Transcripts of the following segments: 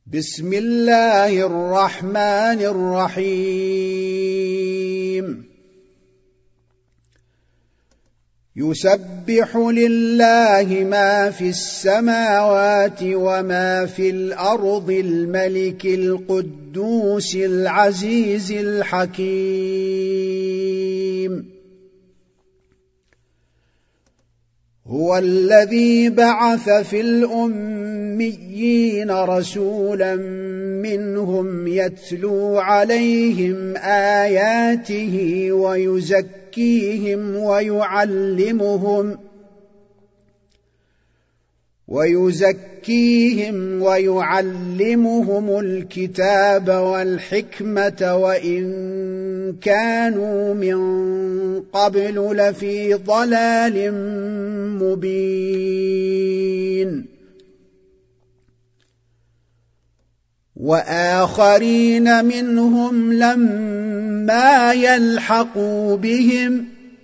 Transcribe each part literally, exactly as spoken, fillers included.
بسم الله الرحمن الرحيم يسبح لله ما في السماوات وما في الأرض الملك القدوس العزيز الحكيم هو الذي بعث في الأميين رسولا منهم يتلو عليهم آياته ويزكيهم ويعلمهم ويزكيهم ويعلمهم الكتاب والحكمة وإن كانوا من قبل لفي ضلال مبين وآخرين منهم لما يلحقوا بهم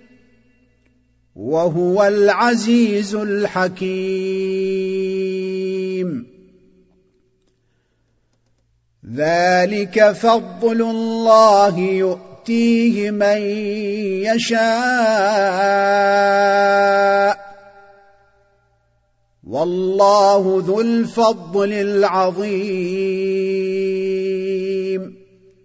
وهو العزيز الحكيم ذلك فضل الله يؤتيه من يشاء والله ذو الفضل العظيم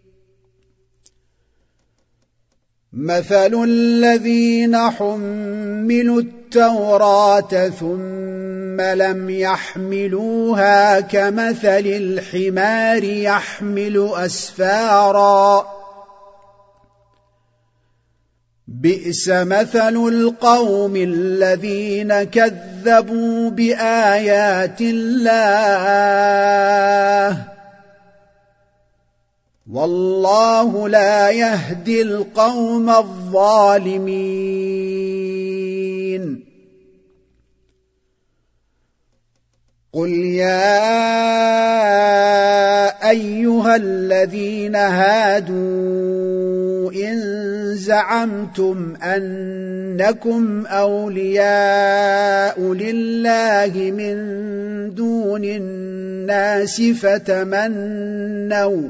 مثل الذين حملوا التوراة ثم لم يحملوها كمثل الحمار يحمل أسفارا بئس مثل القوم الذين كذبوا بآيات الله والله لا يهدي القوم الظالمين قل يا أيها الذين هادوا إن زعمتم أنكم أولياء لله من دون الناس فتمنوا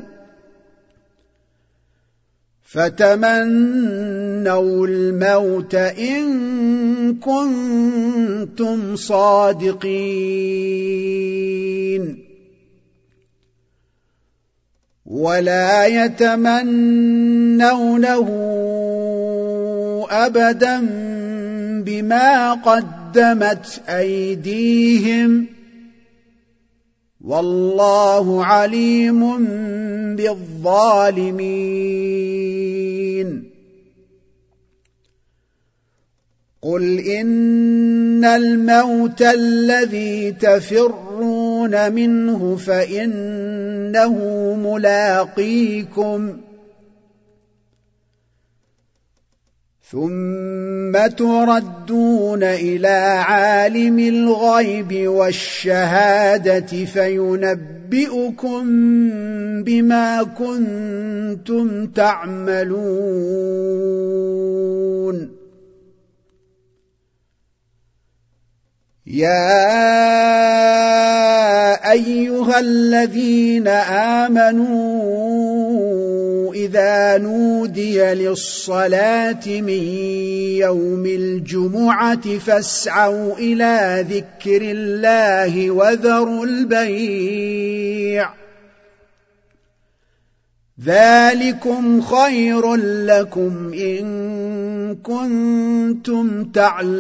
فتمنوا الموت إن كنتم صادقين ولا يتمنونه أبدا بما قدمت أيديهم والله عليم بالظالمين قل إن الموت الذي تفرون منه فإنه ملاقيكم ثم تردون إلى عالم الغيب والشهادة فينبئكم بما كنتم تعملون يا أيها الذين آمنوا إذا نودي للصلاة من يوم الجمعة فاسعوا إلى ذكر الله وذروا البيع ذلكم خير لكم إن كنتم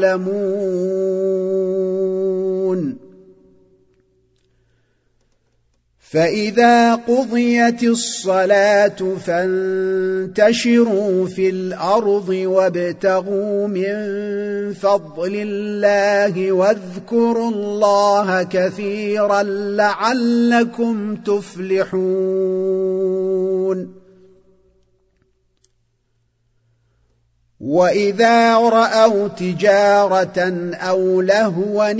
تعلمون فإذا قضيت الصلاة فانتشروا في الأرض وابتغوا من فضل الله واذكروا الله كثيرا لعلكم تفلحون وإذا رأوا تجارة أو لهوا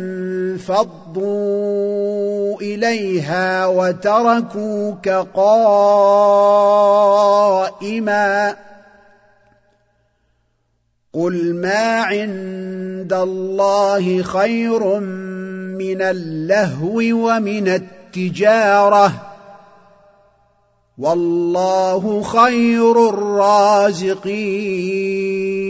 انفضوا إليها وتركوك قائما قل ما عند الله خير من اللهو ومن التجاره والله خير الرازقين